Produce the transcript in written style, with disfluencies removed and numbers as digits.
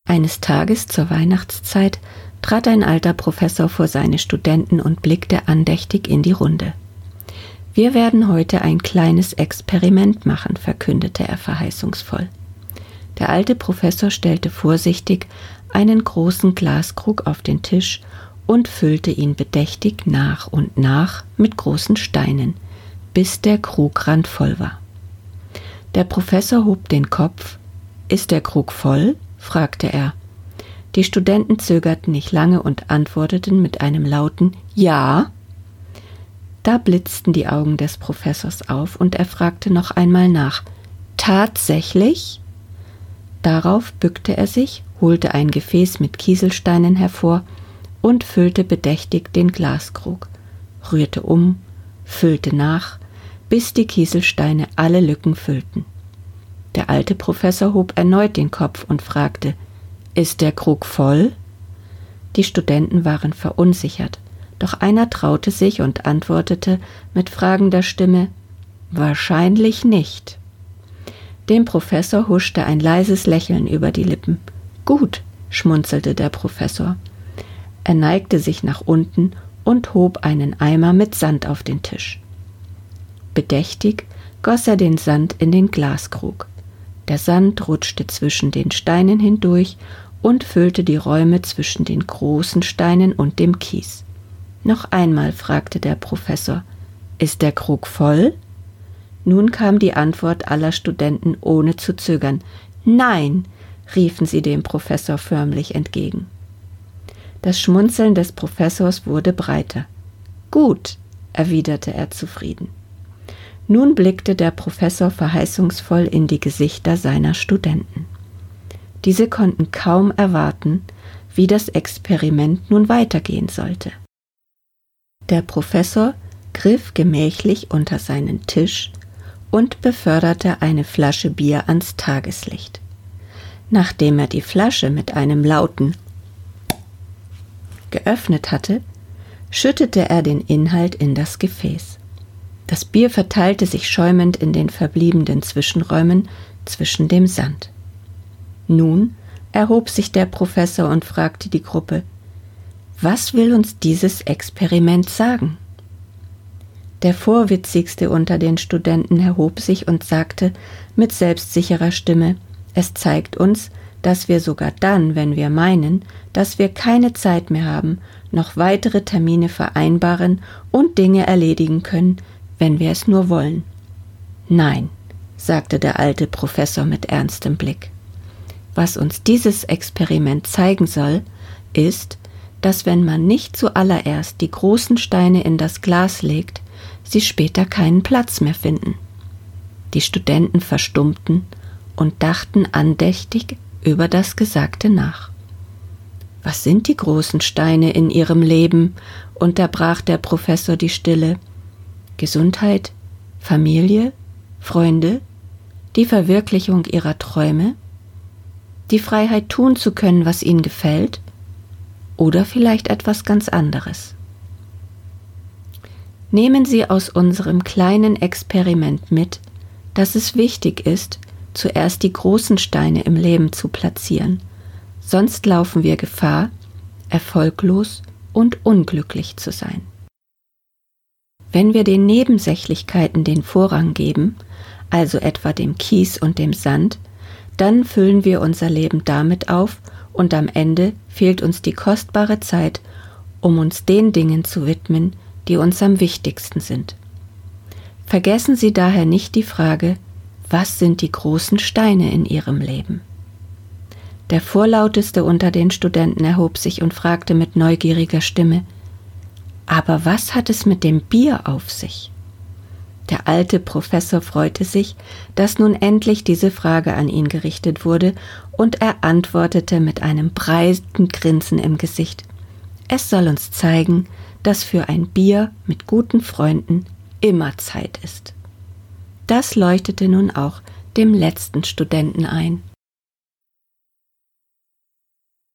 Eines Tages zur Weihnachtszeit trat ein alter Professor vor seine Studenten und blickte andächtig in die Runde. »Wir werden heute ein kleines Experiment machen«, verkündete er verheißungsvoll. Der alte Professor stellte vorsichtig einen großen Glaskrug auf den Tisch und füllte ihn bedächtig nach und nach mit großen Steinen, bis der Krug randvoll war. Der Professor hob den Kopf. »Ist der Krug voll?« fragte er. Die Studenten zögerten nicht lange und antworteten mit einem lauten »Ja«. Da blitzten die Augen des Professors auf und er fragte noch einmal nach. »Tatsächlich?« Darauf bückte er sich, holte ein Gefäß mit Kieselsteinen hervor und füllte bedächtig den Glaskrug, rührte um, füllte nach, bis die Kieselsteine alle Lücken füllten. Der alte Professor hob erneut den Kopf und fragte, »Ist der Krug voll?« Die Studenten waren verunsichert, doch einer traute sich und antwortete mit fragender Stimme, »Wahrscheinlich nicht.« Dem Professor huschte ein leises Lächeln über die Lippen. »Gut«, schmunzelte der Professor. Er neigte sich nach unten und hob einen Eimer mit Sand auf den Tisch. Bedächtig goss er den Sand in den Glaskrug. Der Sand rutschte zwischen den Steinen hindurch und füllte die Räume zwischen den großen Steinen und dem Kies. Noch einmal fragte der Professor, »Ist der Krug voll?« Nun kam die Antwort aller Studenten ohne zu zögern. »Nein«, riefen sie dem Professor förmlich entgegen. Das Schmunzeln des Professors wurde breiter. »Gut«, erwiderte er zufrieden. Nun blickte der Professor verheißungsvoll in die Gesichter seiner Studenten. Diese konnten kaum erwarten, wie das Experiment nun weitergehen sollte. Der Professor griff gemächlich unter seinen Tisch und beförderte eine Flasche Bier ans Tageslicht. Nachdem er die Flasche mit einem lauten geöffnet hatte, schüttete er den Inhalt in das Gefäß. Das Bier verteilte sich schäumend in den verbliebenen Zwischenräumen zwischen dem Sand. Nun erhob sich der Professor und fragte die Gruppe, »Was will uns dieses Experiment sagen?« Der Vorwitzigste unter den Studenten erhob sich und sagte mit selbstsicherer Stimme, »Es zeigt uns, dass wir sogar dann, wenn wir meinen, dass wir keine Zeit mehr haben, noch weitere Termine vereinbaren und Dinge erledigen können, wenn wir es nur wollen.« »Nein«, sagte der alte Professor mit ernstem Blick. »Was uns dieses Experiment zeigen soll, ist, dass wenn man nicht zuallererst die großen Steine in das Glas legt, sie später keinen Platz mehr finden.« Die Studenten verstummten und dachten andächtig über das Gesagte nach. »Was sind die großen Steine in ihrem Leben?« unterbrach der Professor die Stille. »Gesundheit, Familie, Freunde, die Verwirklichung ihrer Träume, die Freiheit tun zu können, was ihnen gefällt, oder vielleicht etwas ganz anderes. Nehmen Sie aus unserem kleinen Experiment mit, dass es wichtig ist, zuerst die großen Steine im Leben zu platzieren, sonst laufen wir Gefahr, erfolglos und unglücklich zu sein. Wenn wir den Nebensächlichkeiten den Vorrang geben, also etwa dem Kies und dem Sand, dann füllen wir unser Leben damit auf und am Ende fehlt uns die kostbare Zeit, um uns den Dingen zu widmen, die uns am wichtigsten sind. Vergessen Sie daher nicht die Frage, was sind die großen Steine in Ihrem Leben? Der Vorlauteste unter den Studenten erhob sich und fragte mit neugieriger Stimme, »Aber was hat es mit dem Bier auf sich?« Der alte Professor freute sich, dass nun endlich diese Frage an ihn gerichtet wurde, und er antwortete mit einem breiten Grinsen im Gesicht. »Es soll uns zeigen, dass für ein Bier mit guten Freunden immer Zeit ist.« Das leuchtete nun auch dem letzten Studenten ein.